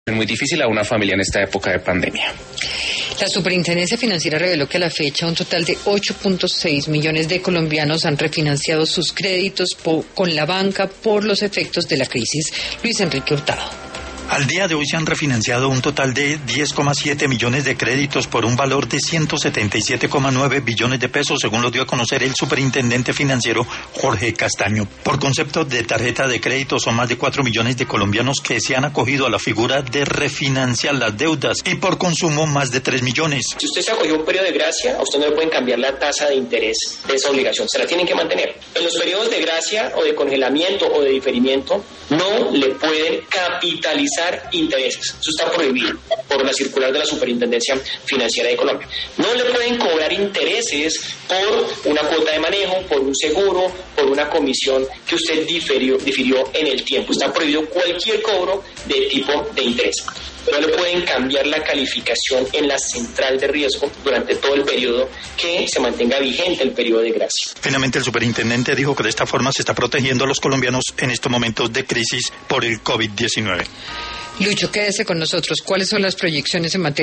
Es muy difícil a una familia en esta época de pandemia. La Superintendencia Financiera reveló que a la fecha un total de 8.6 millones de colombianos han refinanciado sus créditos con la banca por los efectos de la crisis. Luis Enrique Hurtado. Al día de hoy se han refinanciado un total de 10,7 millones de créditos por un valor de 177,9 billones de pesos, según lo dio a conocer el superintendente financiero Jorge Castaño. Por concepto de tarjeta de crédito, son más de 4 millones de colombianos que se han acogido a la figura de refinanciar las deudas, y por consumo más de 3 millones. Si usted se acogió a un periodo de gracia, a usted no le pueden cambiar la tasa de interés de esa obligación, se la tienen que mantener. En los periodos de gracia o de congelamiento o de diferimiento, no le pueden capitalizar intereses. Eso está prohibido por la circular de la Superintendencia Financiera de Colombia. No le pueden cobrar intereses por una cuota de manejo, por un seguro, por una comisión que usted difirió en el tiempo. Está prohibido cualquier cobro de tipo de interés. No le pueden cambiar la calificación en la central de riesgo durante todo el periodo que se mantenga vigente el periodo de gracia. Finalmente, el superintendente dijo que de esta forma se está protegiendo a los colombianos en estos momentos de crisis por el COVID-19. Lucho, quédese con nosotros. ¿Cuáles son las proyecciones en materia